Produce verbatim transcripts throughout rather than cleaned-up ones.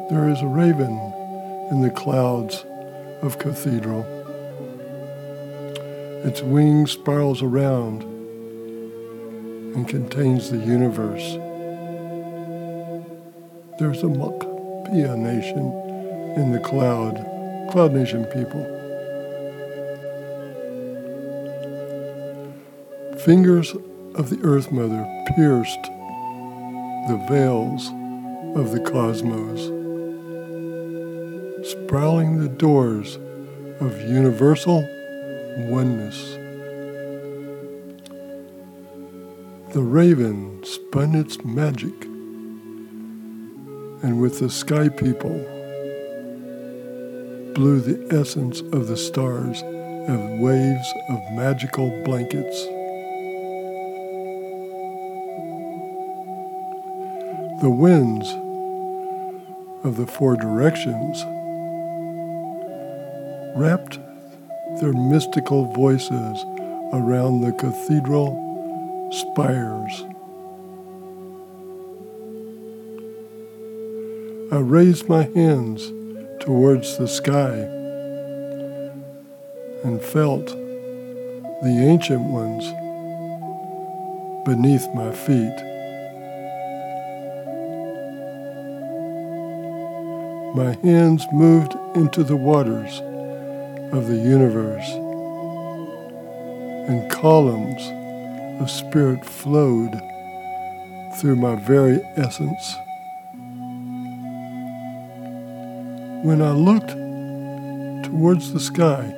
There is a raven in the clouds of Cathedral. Its wings spirals around and contains the universe. There's a Makpia nation in the cloud, Cloud Nation people. Fingers of the Earth Mother pierced the veils of the cosmos, sprawling the doors of universal oneness. The raven spun its magic, and with the sky people blew the essence of the stars of waves of magical blankets. The winds of the four directions wrapped their mystical voices around the cathedral spires. I raised my hands towards the sky and felt the ancient ones beneath my feet. My hands moved into the waters of the universe, and columns of spirit flowed through my very essence. When I looked towards the sky,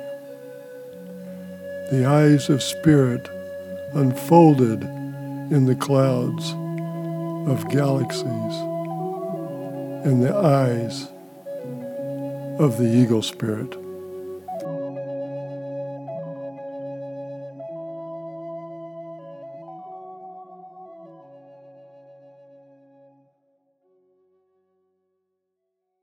the eyes of spirit unfolded in the clouds of galaxies, and the eyes of the Eagle Spirit.